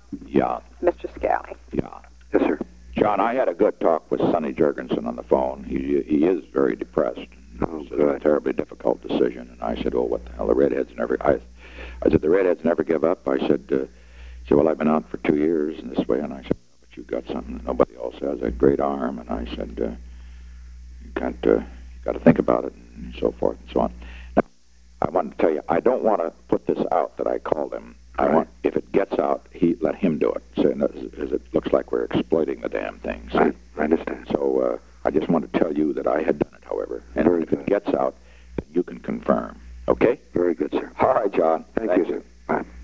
Yeah. Mr. Scally. Yeah. Yes, sir. John, I had a good talk with Sonny Jurgensen on the phone. He is very depressed. Oh, It's a good. terribly difficult decision. And I said, "Oh, what the hell? The Redheads never." I said, "The Redheads never give up." I said, he said, "Well, I've been out for 2 years in this way." And I said, "But you've got something that nobody else has, a great arm." And I said, "You can't. You got to think about it," and so forth and so on. Now, I wanted to tell you, I don't want to put this out that I called him. I want, if it gets out, let him do it. So, as it looks like we're exploiting the damn thing. So, I understand. So I just want to tell you that I had done it, however. And Very if it good. gets out, then you can confirm. Okay? Very good, sir. All right, John. Thank you, sir. Bye.